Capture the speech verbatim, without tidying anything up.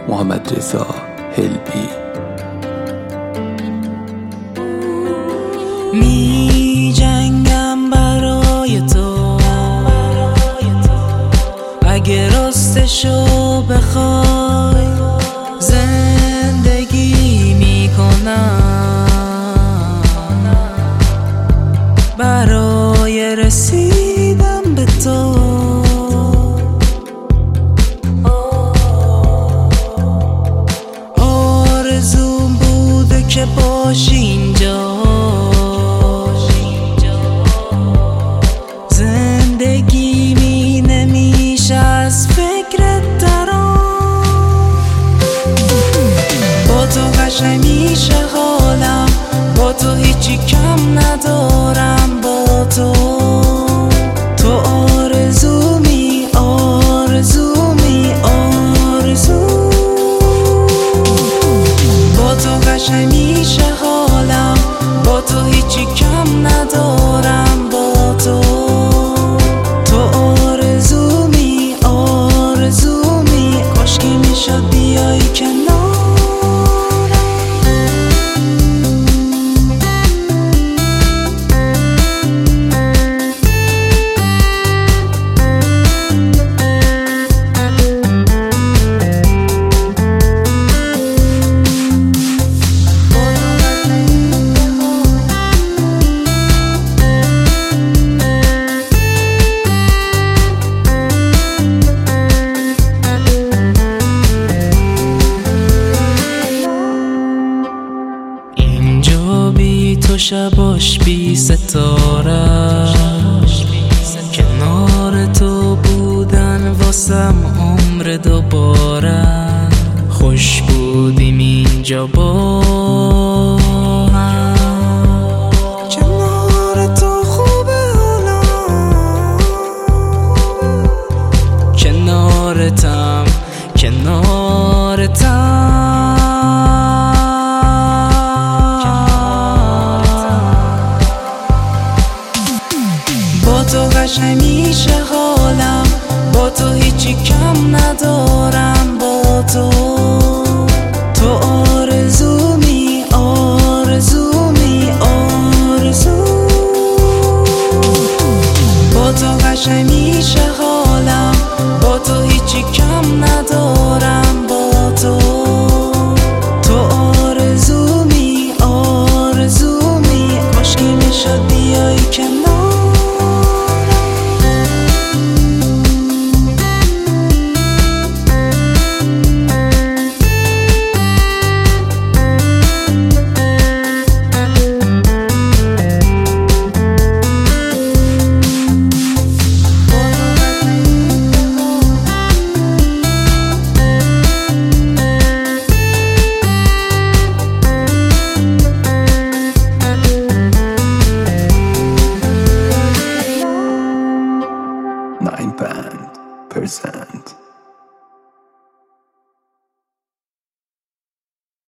محمد رضا هلبی. می جنگم برای تو، اگه راستشو بخوای زندگی میکنم برای رسیدن به تو. آرزوم بوده که باشی اینجا، زندگی می نمیشه از فکرت درام. با تو قشنگ میشه حالم، با تو هیچی کم ندارم. با تو تو آرزومی آرزومی آرزو. با تو قشنگ میشه حالم، با تو هیچی کم ندارم. با تو تو آرزومی آرزومی. کاشکی میشد بیایی کنارم. تو شباش بی ستاره، کنار تو بودن واسم عمر دوباره. خوش بودیم اینجا با هم، کنار تو خوبه حالا، کنارتم کنارتم. با تو قشنگ میشه حالم، با تو هیچی کم ندارم. با تو تو آرزومی آرزومی آرزو. با تو قشنگ میشه حالم، با تو هیچی کم ندارم. با تو تو آرزومی آرزومی. کاشکی میشد بیایی کنار. nine band present